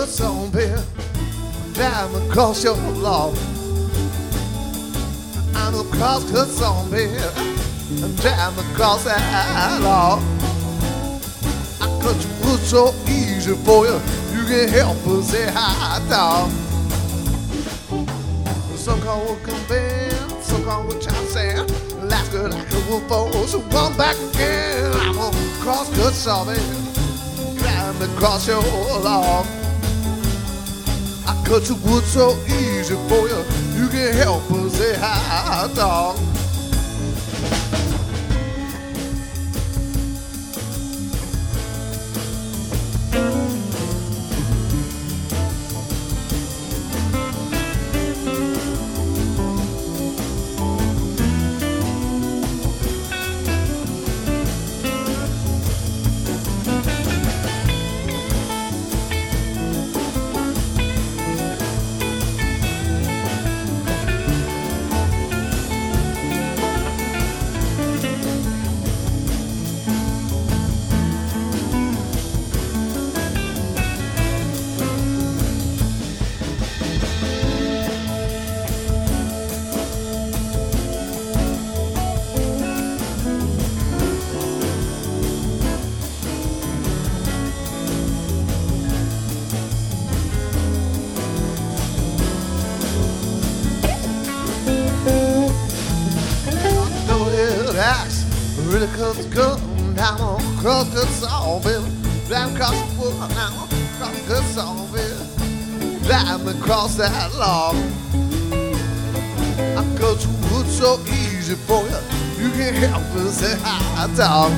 good song, baby. Drive across your lawn. I'm a cross-cut song, baby. I'm driving across that lawn. I cut your wood so easy for you. You can help us say hi, dog. Some call wood come band, some call wood chop sand. Last good like a wolf for so one back again. I'm a cross-cut song, baby. Driving across your lawn. I cut your wood so easy for you. You can help us say hi, dog. Really comes good down across the song, baby. Drive across the wood now, across the song, baby. Drive across that lawn. I cut your wood so easy for you. You can help us say hi, dog.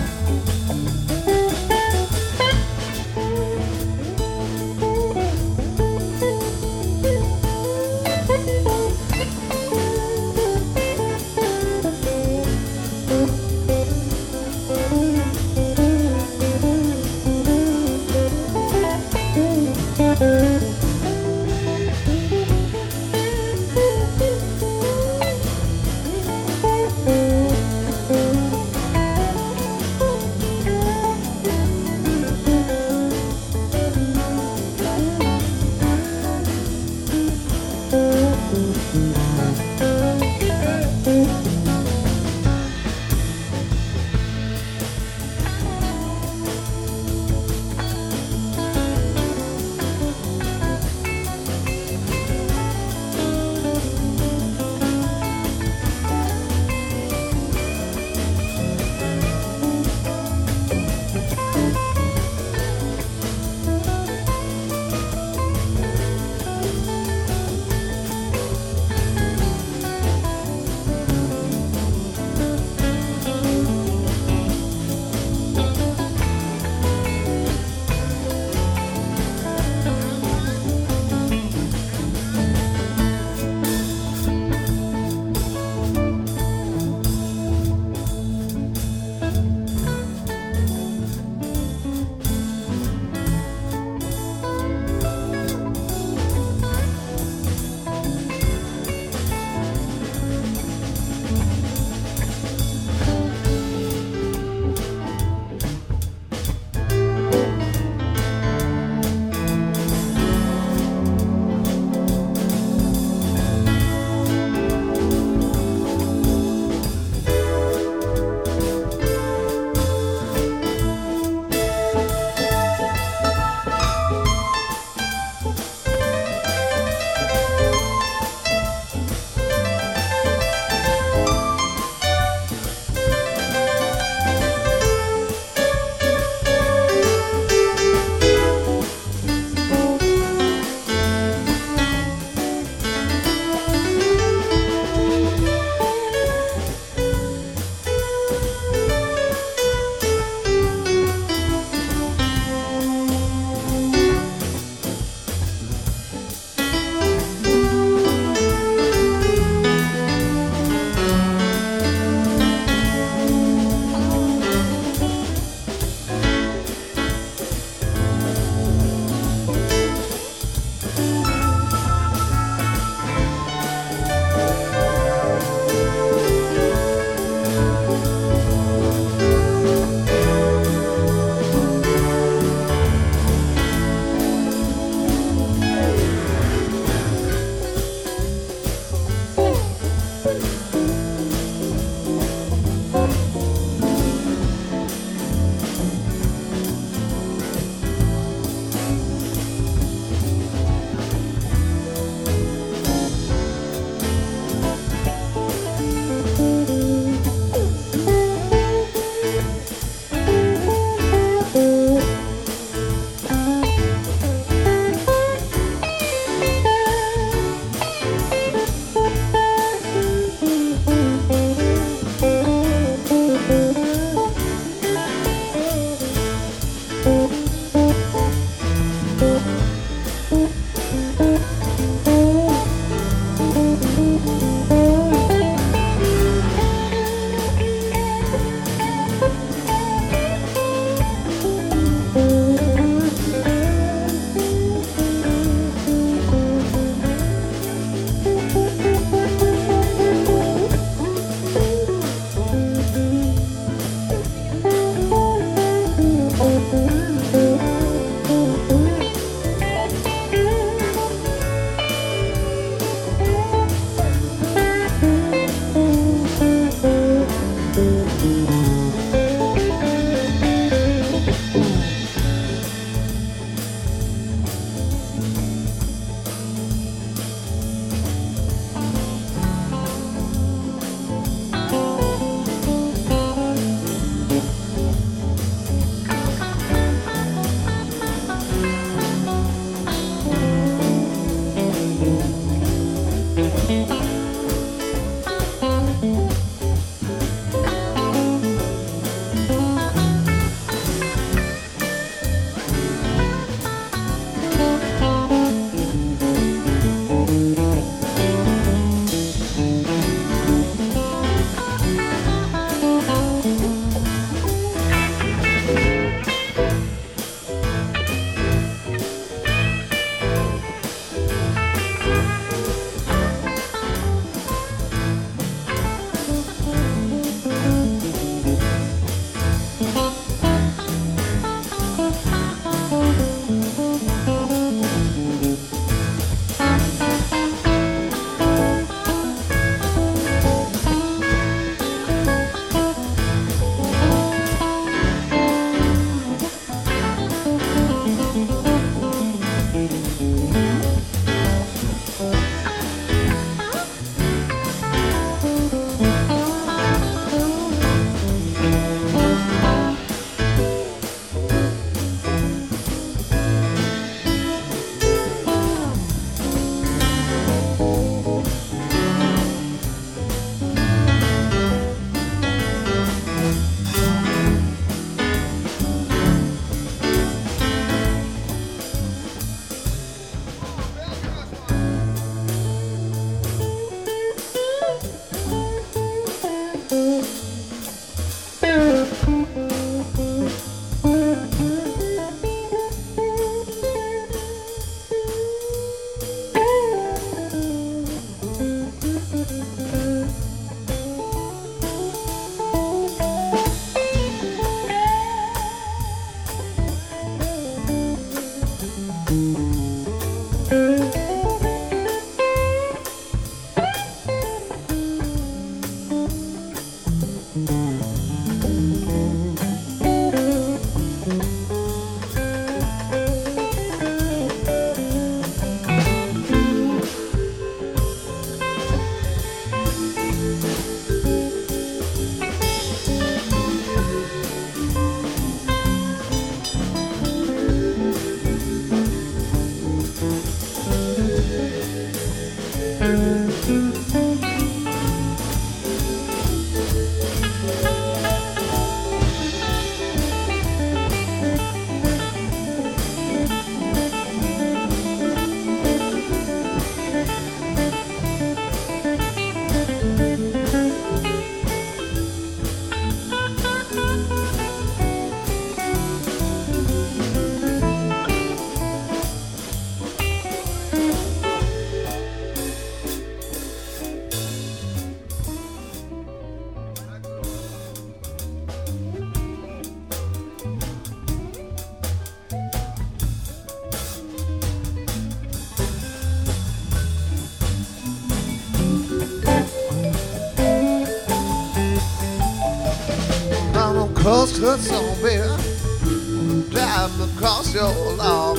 cross cut zombie, drive me across your lawn.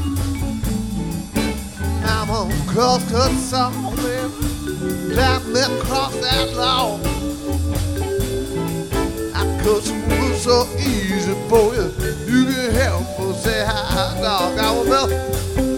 I'm a cross cut zombie, drive me across that lawn. I cut some wood so easy for you. You can help me say hi, dog. I will know.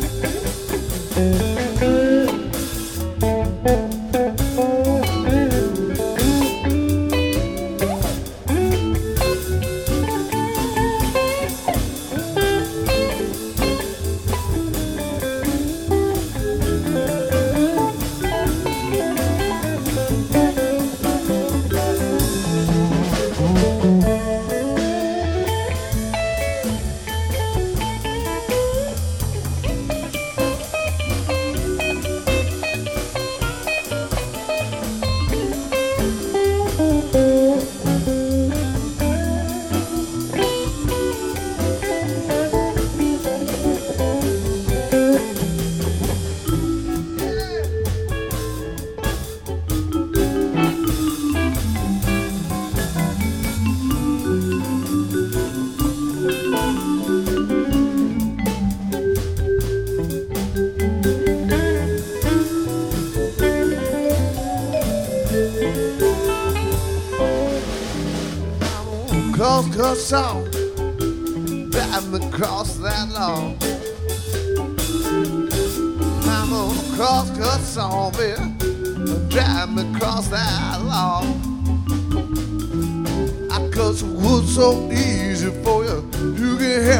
Cross cut song, drive me across that lawn. I'm on a cross cut song, baby, drive me across that lawn. I cut some wood so easy for you. You can help